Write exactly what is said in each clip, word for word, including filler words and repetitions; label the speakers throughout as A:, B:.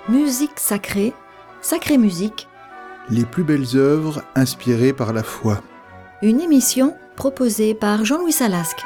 A: Musique sacrée, sacrée musique.
B: Les plus belles œuvres inspirées par la foi.
A: Une émission proposée par Jean-Louis Salasque.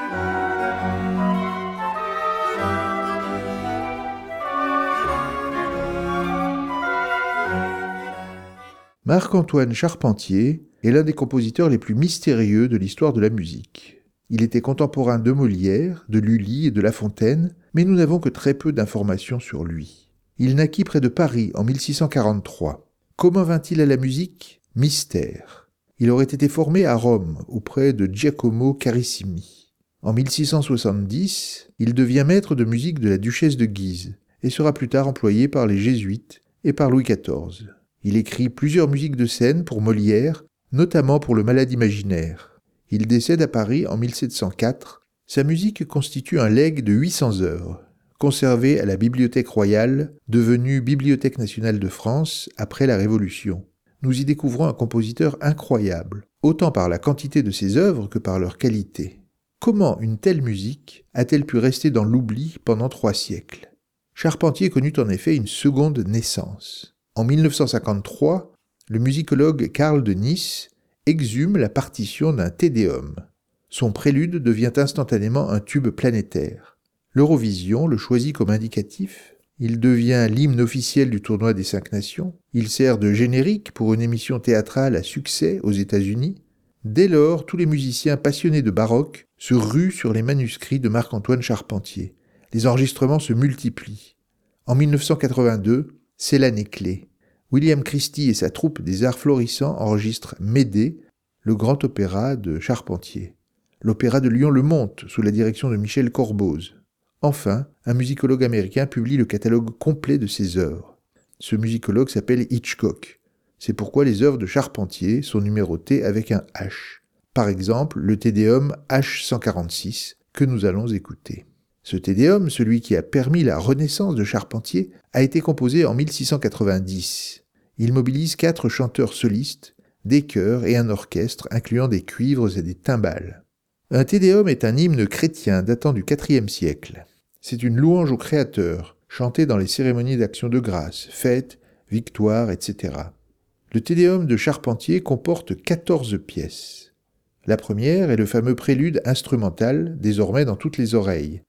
B: Marc-Antoine Charpentier est l'un des compositeurs les plus mystérieux de l'histoire de la musique. Il était contemporain de Molière, de Lully et de La Fontaine, mais nous n'avons que très peu d'informations sur lui. Il naquit près de Paris en mille six cent quarante-trois. Comment vint-il à la musique ? Mystère. Il aurait été formé à Rome, auprès de Giacomo Carissimi. En mille six cent soixante-dix, il devient maître de musique de la duchesse de Guise et sera plus tard employé par les jésuites et par Louis quatorze. Il écrit plusieurs musiques de scène pour Molière, notamment pour Le Malade imaginaire. Il décède à Paris en mille sept cent quatre. Sa musique constitue un legs de huit cents œuvres, conservé à la Bibliothèque royale, devenue Bibliothèque nationale de France après la Révolution. Nous y découvrons un compositeur incroyable, autant par la quantité de ses œuvres que par leur qualité. Comment une telle musique a-t-elle pu rester dans l'oubli pendant trois siècles ? Charpentier connut en effet une seconde naissance. En mille neuf cent cinquante-trois, le musicologue Karl de Nice exhume la partition d'un Te Deum. Son prélude devient instantanément un tube planétaire. L'Eurovision le choisit comme indicatif. Il devient l'hymne officiel du tournoi des Cinq Nations. Il sert de générique pour une émission théâtrale à succès aux États-Unis. Dès lors, tous les musiciens passionnés de baroque se ruent sur les manuscrits de Marc-Antoine Charpentier. Les enregistrements se multiplient. En mille neuf cent quatre-vingt-deux, c'est l'année clé. William Christie et sa troupe des Arts Florissants enregistrent Médée, le grand opéra de Charpentier. L'opéra de Lyon le monte sous la direction de Michel Corboz. Enfin, un musicologue américain publie le catalogue complet de ses œuvres. Ce musicologue s'appelle Hitchcock. C'est pourquoi les œuvres de Charpentier sont numérotées avec un H. Par exemple, le Te Deum H cent quarante-six, que nous allons écouter. Ce Te Deum, celui qui a permis la renaissance de Charpentier, a été composé en mille six cent quatre-vingt-dix. Il mobilise quatre chanteurs solistes, des chœurs et un orchestre, incluant des cuivres et des timbales. Un Te Deum est un hymne chrétien datant du quatrième siècle. C'est une louange au Créateur, chantée dans les cérémonies d'action de grâce, fêtes, victoires, et cetera. Le Te Deum de Charpentier comporte quatorze pièces. La première est le fameux prélude instrumental, désormais dans toutes les oreilles.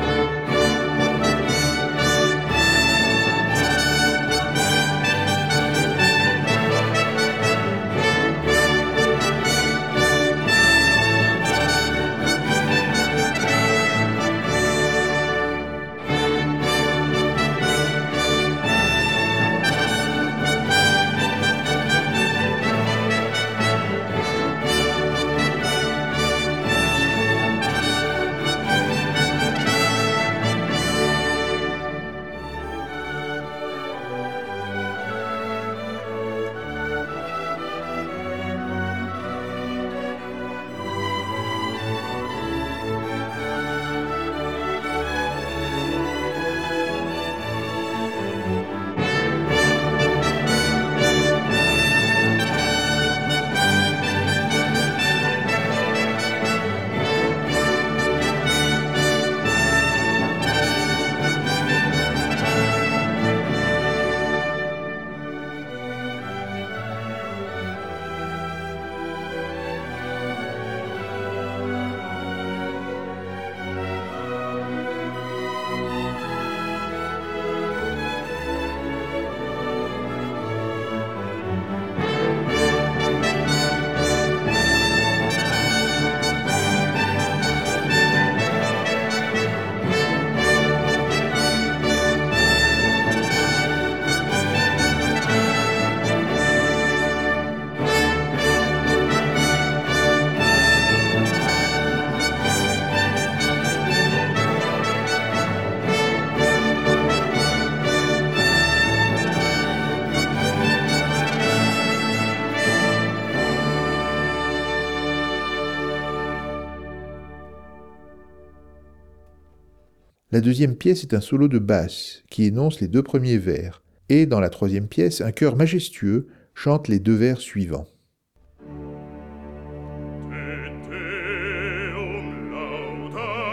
B: La deuxième pièce est un solo de basse qui énonce les deux premiers vers, et dans la troisième pièce, un chœur majestueux chante les deux vers suivants.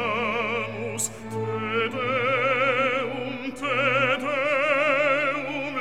C: Te Deum, Te Deum,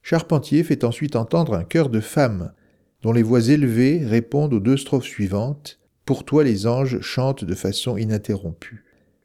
B: Charpentier fait ensuite entendre un chœur de femmes, dont les voix élevées répondent aux deux strophes suivantes. Pour toi les anges chantent de façon ininterrompue.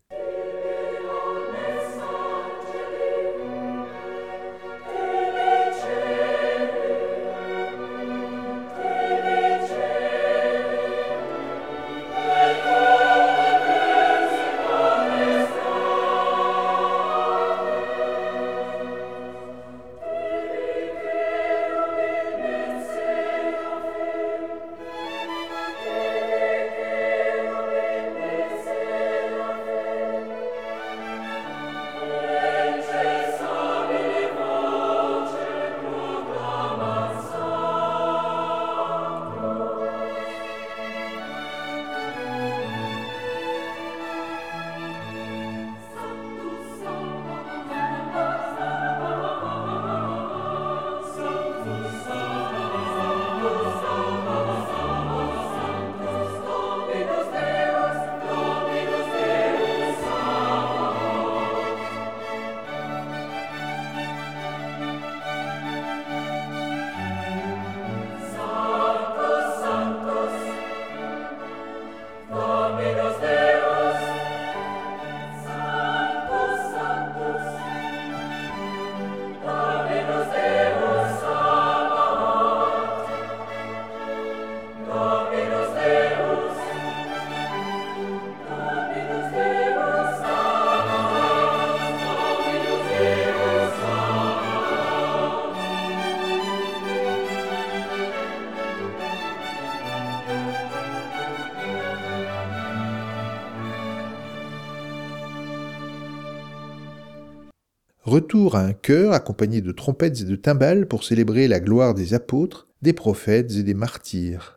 B: Retour à un chœur accompagné de trompettes et de timbales pour célébrer la gloire des apôtres, des prophètes et des martyrs.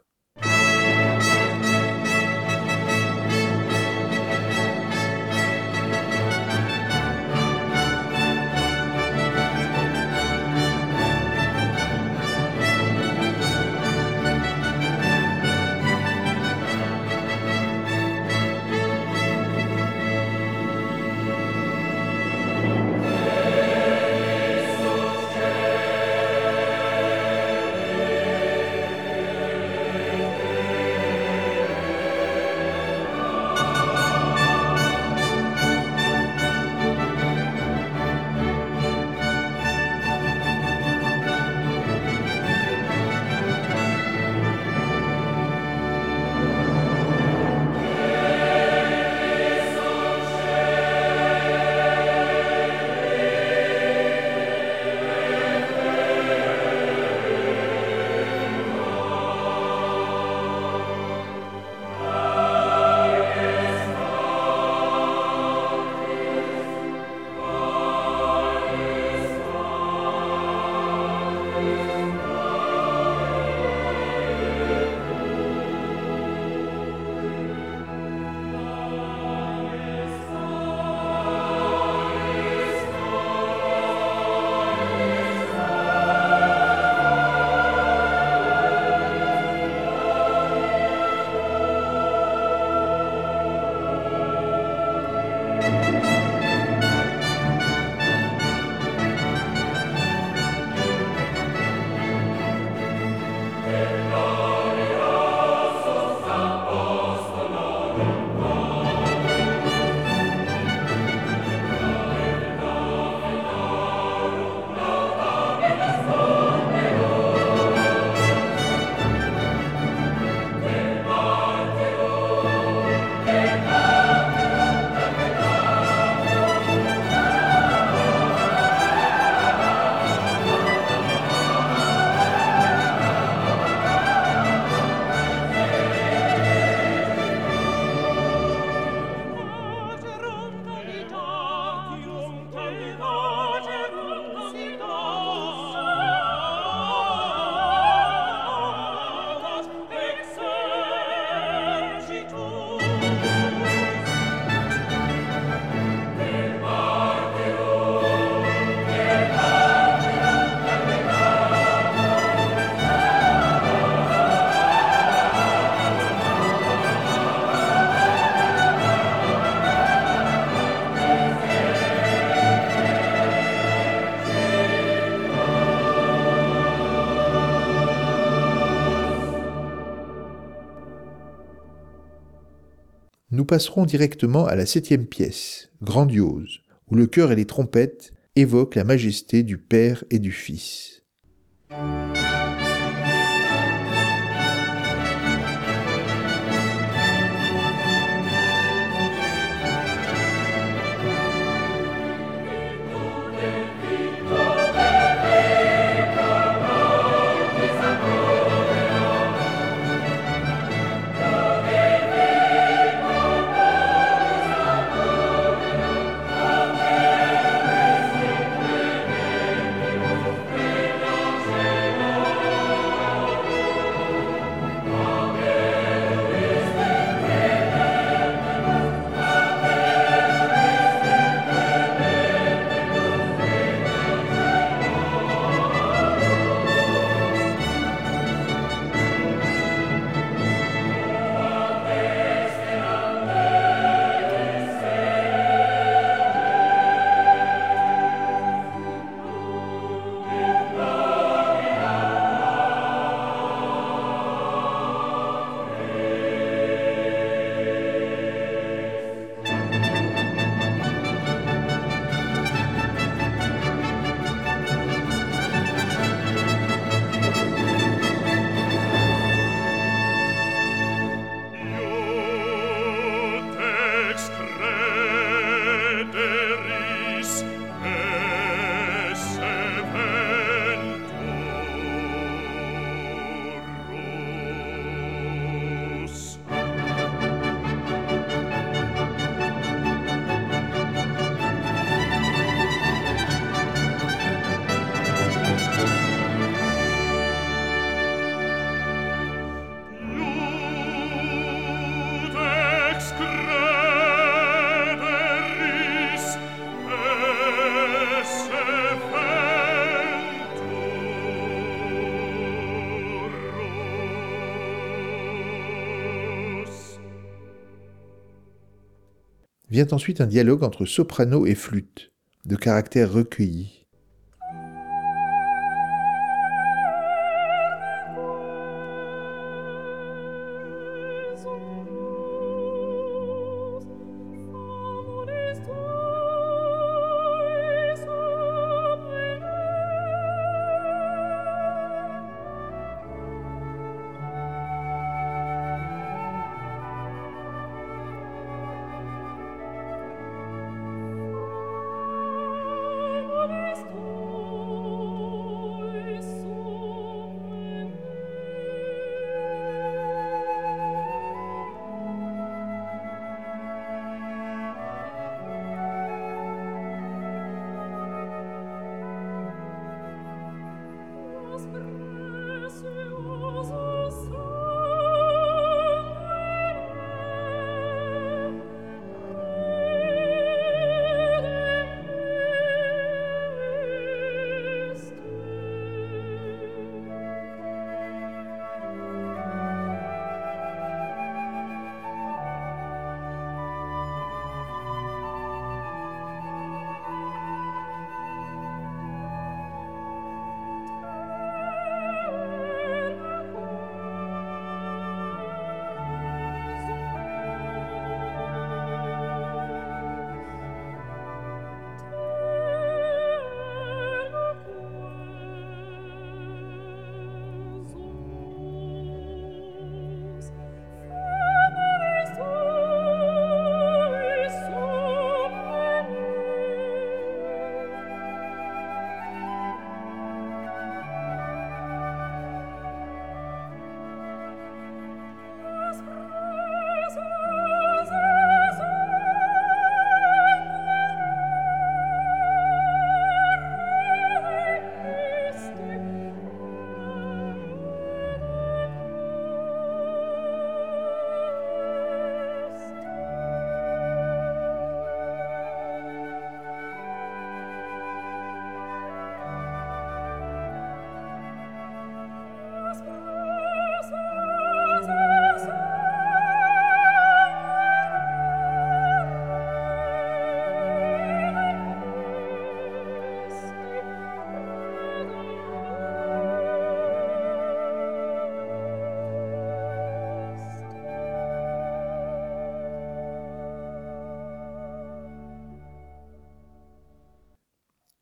B: Nous passerons directement à la septième pièce, grandiose, où le chœur et les trompettes évoquent la majesté du Père et du Fils. Vient ensuite un dialogue entre soprano et flûte, de caractère recueilli.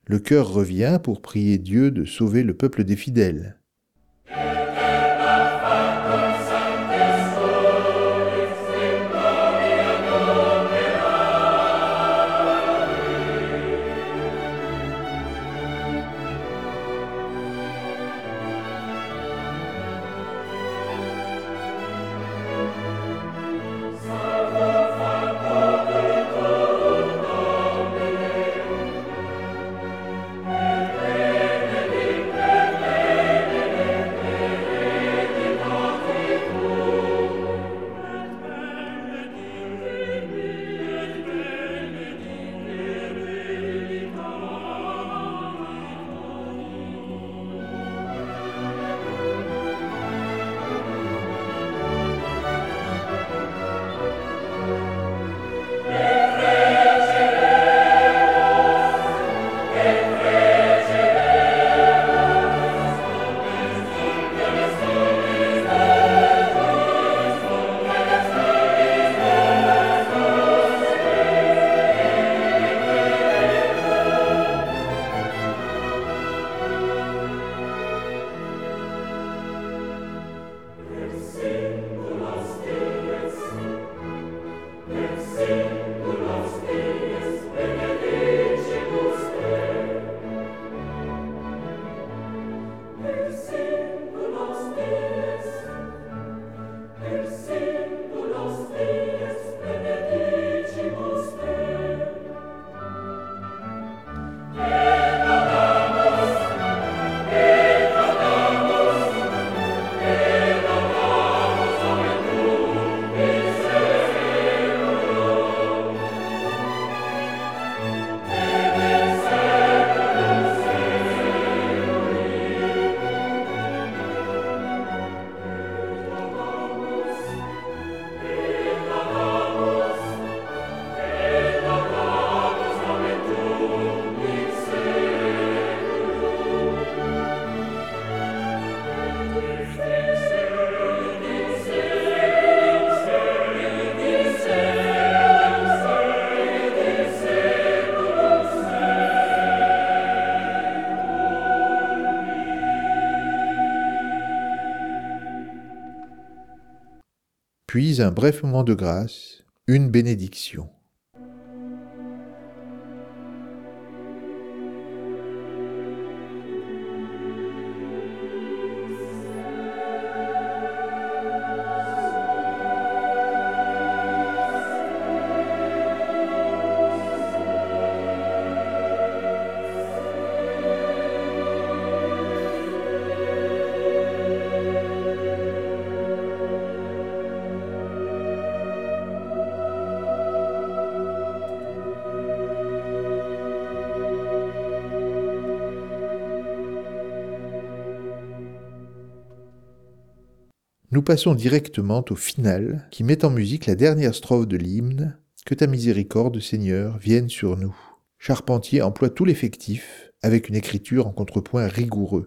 B: Le chœur revient pour prier Dieu de sauver le peuple des fidèles. Puis un bref moment de grâce, une bénédiction. Nous passons directement au final, qui met en musique la dernière strophe de l'hymne « Que ta miséricorde, Seigneur, vienne sur nous ». Charpentier emploie tout l'effectif, avec une écriture en contrepoint rigoureux.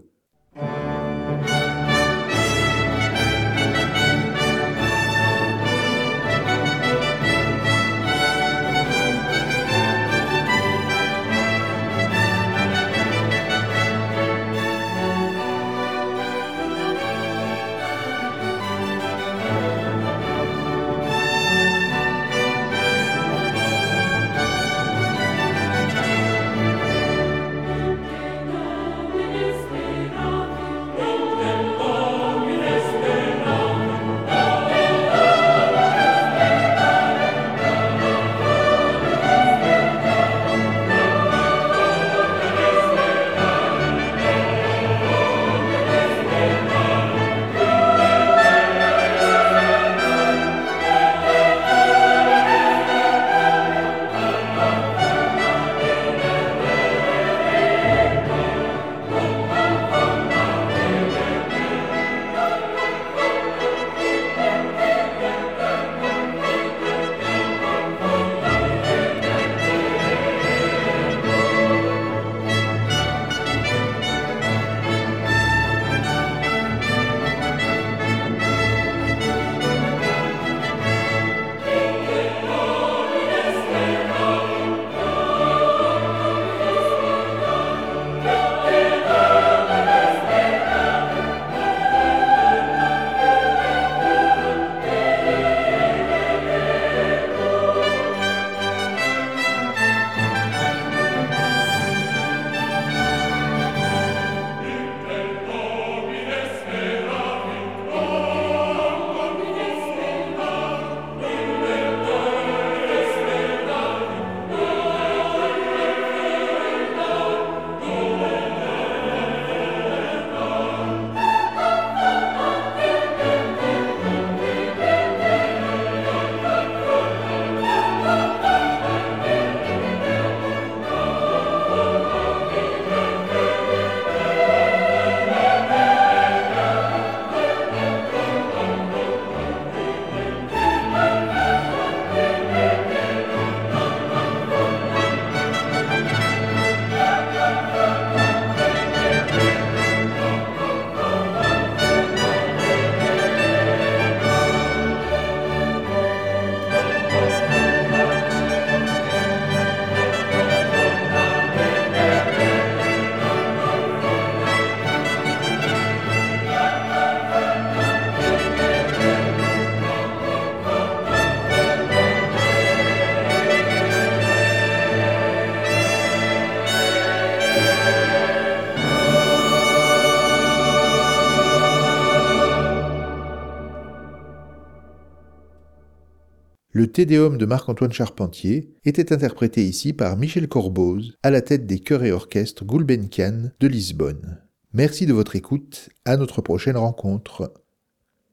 B: Le Te Deum de Marc-Antoine Charpentier était interprété ici par Michel Corboz, à la tête des chœurs et orchestres Gulbenkian de Lisbonne. Merci de votre écoute, à notre prochaine rencontre.